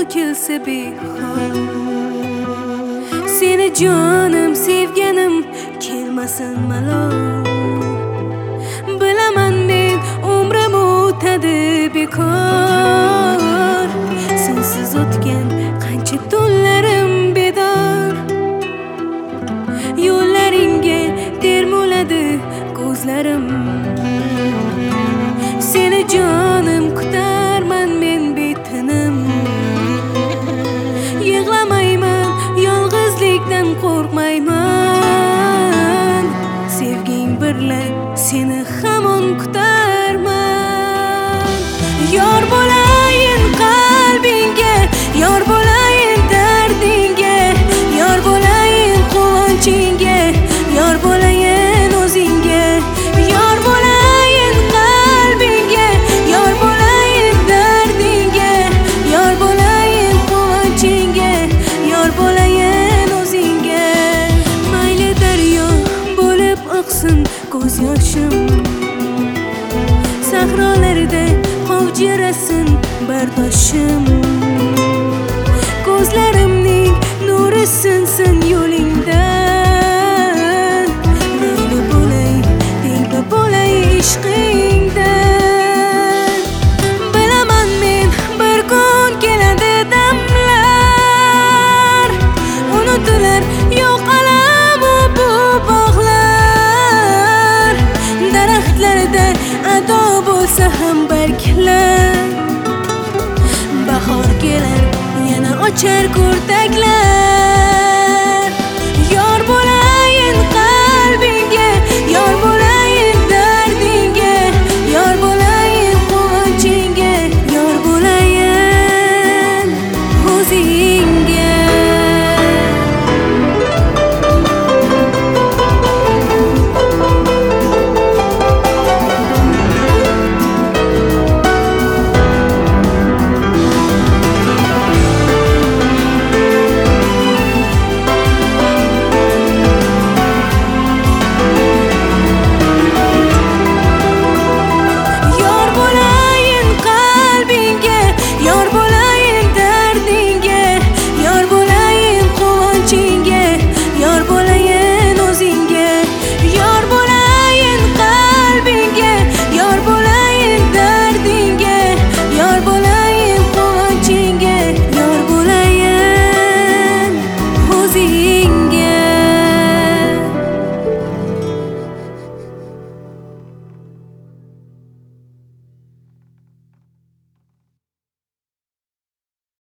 to'kilsa behol. Seni jonim sevganim kelmasin malol. Bilaman men umrim o'tadi bekor. Sensiz o'tgan qancha tunlarim bedor. Yo'llaringga termuladi ko'zlarim. Seni jonim kutarman men betinim. Yig'lamayman, yolg'izlikdan qo'rqmayman. Sevging birla seni hamon kutarman. Yor bo'layin qalbingga, yor bo'layin dardingga, yor bo'layin quvonchingga, yor bo'layin o'zingga. Yor bo'layin qalbingga, yor bo'layin dardingga, yor bo'layin quvonchingga, yor bo'layin o'zingga. Mayli daryo bo'lib oqsin ko'z yoshim, sahrolarda qovjirasin bardoshim. Ko'zlarimning nuri sinsin yo'lingdan. Mayli bo'lay, tengda bo'lay ishqingdan. Bilaman men bir kun keladi damlar, unutilar yo'q alamu bu bog'lar. Daraxtlarda ado bo'lsa ham barglar, bahor kelar yana ochar kurtaklar.